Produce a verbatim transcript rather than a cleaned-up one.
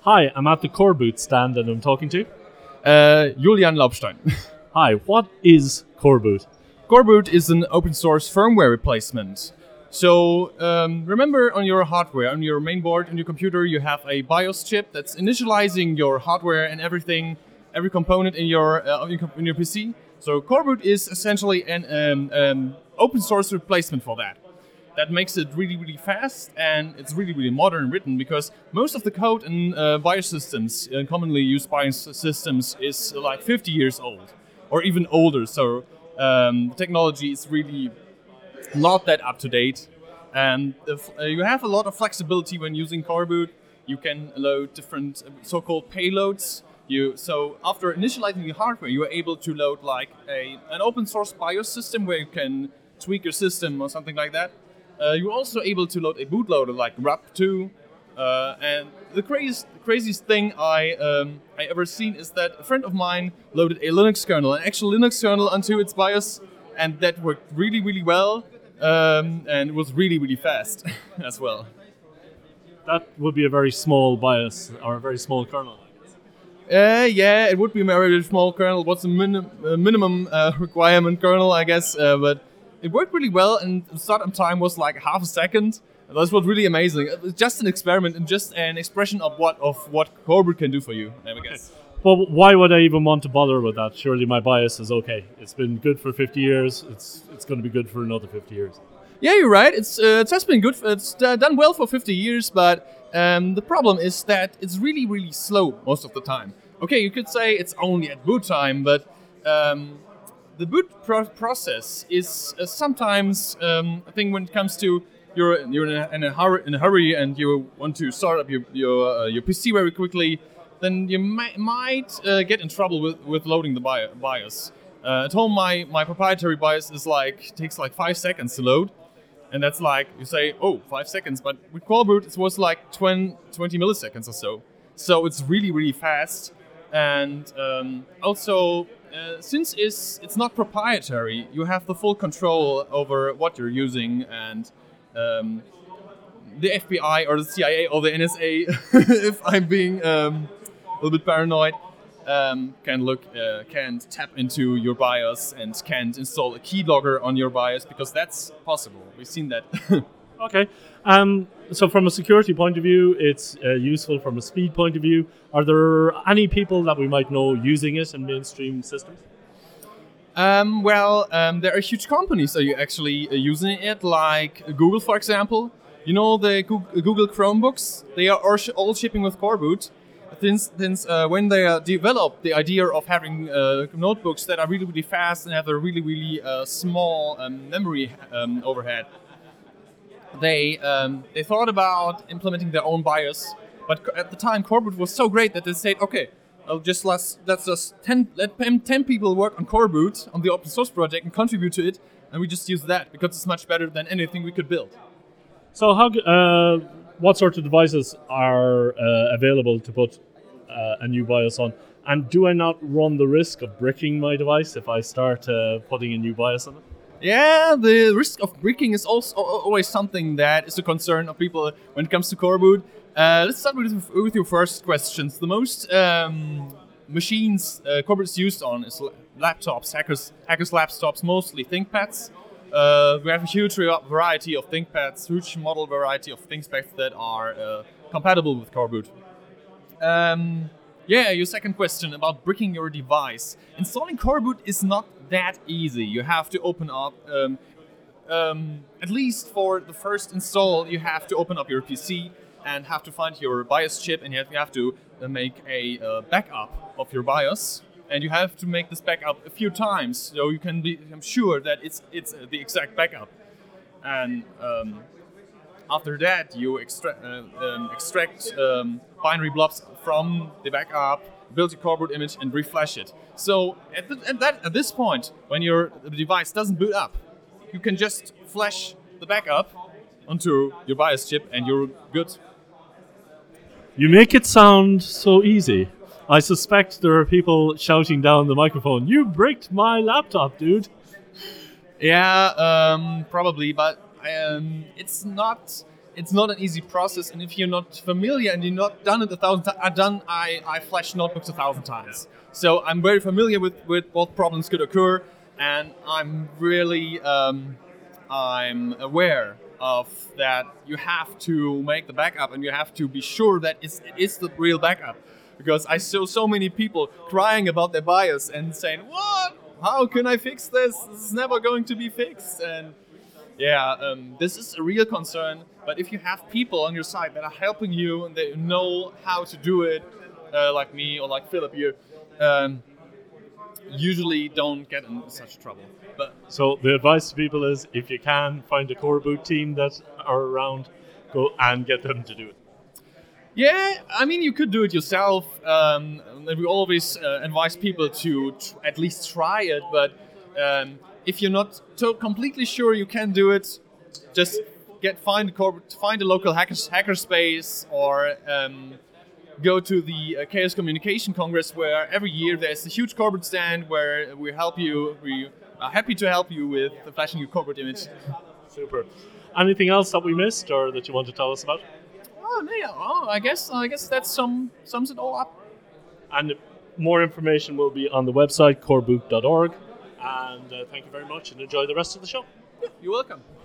Hi, I'm at the Core Boot stand and I'm talking to. Uh, Julian Laubstein. Hi, what is Core Boot? Core Boot is an open source firmware replacement. So um, remember, on your hardware, on your main board, on your computer, you have a BIOS chip that's initializing your hardware and everything, every component in your uh, in your in your P C. So Core Boot is essentially an um, um, open source replacement for that. That makes it really, really fast, and it's really, really modern written, because most of the code in uh, BIOS systems, uh, commonly used BIOS systems, is uh, like fifty years old, or even older. So um, technology is really not that up to date, and if, uh, you have a lot of flexibility when using Core Boot. You can load different uh, so-called payloads. You so after initializing the hardware, you are able to load like a an open source BIOS system where you can tweak your system or something like that. Uh, you're also able to load a bootloader like R A P two, uh, and the craziest, craziest thing I um, I ever seen is that a friend of mine loaded a Linux kernel, an actual Linux kernel, onto its BIOS, and that worked really, really well, um, and it was really, really fast as well. That would be a very small BIOS or a very small kernel. Uh, yeah, it would be a very small kernel. What's a minim- uh, minimum uh, requirement kernel, I guess, uh, but it worked really well, and the startup time was like half a second. That was really amazing. It was just an experiment and just an expression of what of what Core Boot can do for you, I guess. Well, why would I even want to bother with that? Surely my BIOS is okay. It's been good for fifty years. It's it's going to be good for another fifty years. Yeah, you're right. It's uh, it has been good. It's uh, done well for fifty years, but um, the problem is that it's really, really slow most of the time. Okay, you could say it's only at boot time, but um, the boot pro- process is uh, sometimes um, I think when it comes to you're you're in a, in a hurry in a hurry and you want to start up your your uh, your P C very quickly, then you might might uh, get in trouble with, with loading the bio- BIOS. Uh, at home, my my proprietary BIOS is like takes like five seconds to load. And that's like, you say, oh, five seconds. But with Core Boot, it was like twenty, twenty milliseconds or so. So it's really, really fast. And um, also, uh, since it's, it's not proprietary, you have the full control over what you're using. And um, the F B I or the C I A or the N S A, if I'm being um, a little bit paranoid, Um, can look, uh, can tap into your BIOS and can install a keylogger on your BIOS, because that's possible. We've seen that. Okay. Um, so from a security point of view, it's uh, useful. From a speed point of view, are there any people that we might know using it in mainstream systems? Um, well, um, there are huge companies that are actually uh, using it, like Google, for example. You know the Google Chromebooks? They are all shipping with Core Boot. Since, since uh, when they uh, developed the idea of having uh, notebooks that are really, really fast and have a really, really uh, small um, memory um, overhead, they um, they thought about implementing their own BIOS. But at the time, Core Boot was so great that they said, okay, I'll just let's, let's just ten, let ten people work on Core Boot on the open source project and contribute to it, and we just use that because it's much better than anything we could build. So how uh, what sort of devices are uh, available to put uh, a new BIOS on? And do I not run the risk of bricking my device if I start uh, putting a new BIOS on it? Yeah, the risk of bricking is also always something that is a concern of people when it comes to Core Boot. Uh, let's start with, with your first questions. The most um, machines uh, Core Boot is used on is laptops, hackers, hackers laptops, mostly ThinkPads. Uh, we have a huge variety of ThinkPads, huge model variety of ThinkPads that are uh, compatible with Core Boot. Um, yeah, your second question about bricking your device. Installing Core Boot is not that easy. You have to open up, um, um, at least for the first install, you have to open up your P C and have to find your BIOS chip, and you have, you have to uh, make a uh, backup of your BIOS. And you have to make this backup a few times, so you can be I'm sure that it's it's the exact backup. And um, after that, you extra- uh, um, extract um, binary blobs from the backup, build your Core Boot image, and reflash it. So at, the, at that at this point, when your device doesn't boot up, you can just flash the backup onto your BIOS chip, and you're good. You make it sound so easy. I suspect there are people shouting down the microphone, "You bricked my laptop, dude." Yeah, um, probably, but um, it's not it's not an easy process, and if you're not familiar and you're not done it a thousand times, I've done I I flashed notebooks a thousand times, so I'm very familiar with with what problems could occur, and I'm really um, I'm aware of that. You have to make the backup, and you have to be sure that it's, it is the real backup, because I saw so many people crying about their BIOS and saying, "What? How can I fix this? This is never going to be fixed." And yeah, um, this is a real concern. But if you have people on your side that are helping you and they know how to do it, uh, like me or like Philip here, um, usually don't get in such trouble. But so the advice to people is, if you can, find a core boot team that are around, go and get them to do it. yeah, I mean, you could do it yourself. Um, and we always uh, advise people to tr- at least try it. But um, if you're not to- completely sure you can do it, just get find a corporate, find a local hackers hackerspace, or um, go to the uh, Chaos Communication Congress, where every year there's a huge corporate stand where we help you. We are happy to help you with the flashing your corporate image. Super. Anything else that we missed or that you want to tell us about? Oh, no, yeah. Oh, I guess I guess that sum sums it all up. And more information will be on the website core boot dot org. And uh, thank you very much, and enjoy the rest of the show. You're welcome.